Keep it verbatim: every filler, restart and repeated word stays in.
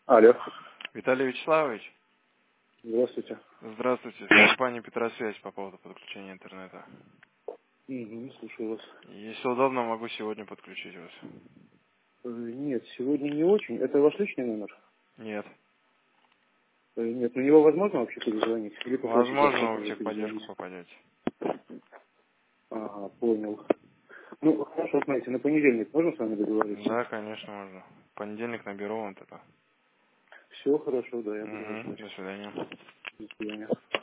Алло. Виталий Вячеславович? Здравствуйте. Здравствуйте. С компании Петросвязь по поводу подключения интернета. Угу, слушаю вас. Если удобно, могу сегодня подключить вас. Э, Нет, сегодня не очень. Это ваш личный номер? Нет. Э, Нет, на него возможно вообще перезвонить? Или попросить вас Возможно, вы в уже техподдержку перезвонить? попадете. Ага, понял. Ну, хорошо, смотрите, на понедельник можно с вами договориться? Да, конечно, можно. В понедельник наберу вам это. Все хорошо, да, я буду Угу. ждать. До свидания. До свидания.